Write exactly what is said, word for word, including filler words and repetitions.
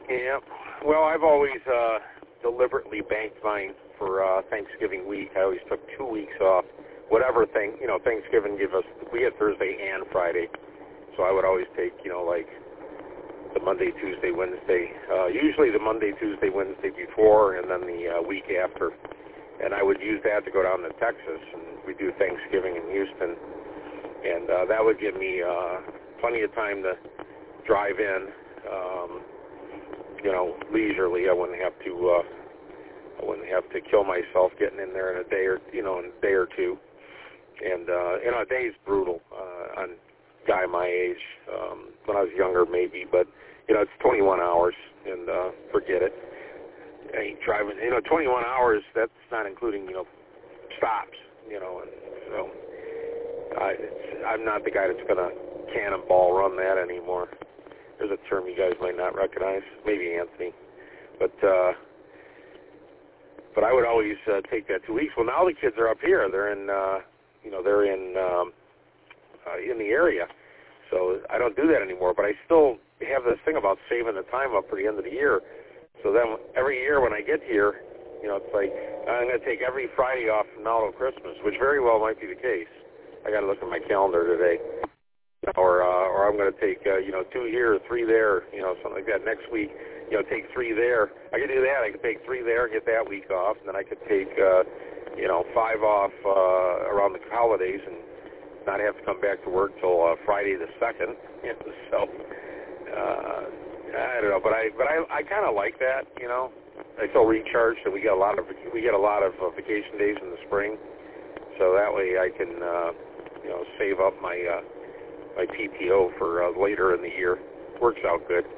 Yeah. Well, I've always uh, deliberately banked mine for uh, Thanksgiving week. I always took two weeks off. Whatever thing, you know, Thanksgiving give us, we had Thursday and Friday. So I would always take, you know, like the Monday, Tuesday, Wednesday. Uh, usually the Monday, Tuesday, Wednesday before, and then the uh, week after. And I would use that to go down to Texas, and we do Thanksgiving in Houston. And uh, that would give me uh, plenty of time to drive in, um, you know, leisurely. I wouldn't have to, uh, I wouldn't have to kill myself getting in there in a day or, you know, in a day or two. And uh, you know, a day is brutal uh, on a guy my age. Um, when I was younger, maybe, but you know, it's twenty-one hours, and uh, forget it. I ain't driving. You know, twenty-one hours. That's not including, you know, stops. You know, and so I, it's, I'm not the guy that's gonna cannonball run that anymore. There's a term you guys might not recognize, maybe Anthony, but uh, but I would always uh, take that two weeks. Well, now the kids are up here. They're in, uh, you know, they're in um, uh, in the area, so I don't do that anymore. But I still have this thing about saving the time up for the end of the year. So then every year when I get here, you know, it's like I'm going to take every Friday off from now till Christmas, which very well might be the case. I got to look at my calendar today. Or, uh, or I'm going to take, uh, you know, two here, three there, you know, something like that. Next week, you know, take three there. I could do that. I could take three there and get that week off, and then I could take, uh, you know, five off uh, around the holidays and not have to come back to work till uh, Friday the second. You know, so uh, I don't know, but I, but I, I kind of like that. You know, I feel recharged, and we get a lot of we get a lot of uh, vacation days in the spring, so that way I can, uh, you know, save up my. Uh, my P T O for uh, later in the year. Works out good.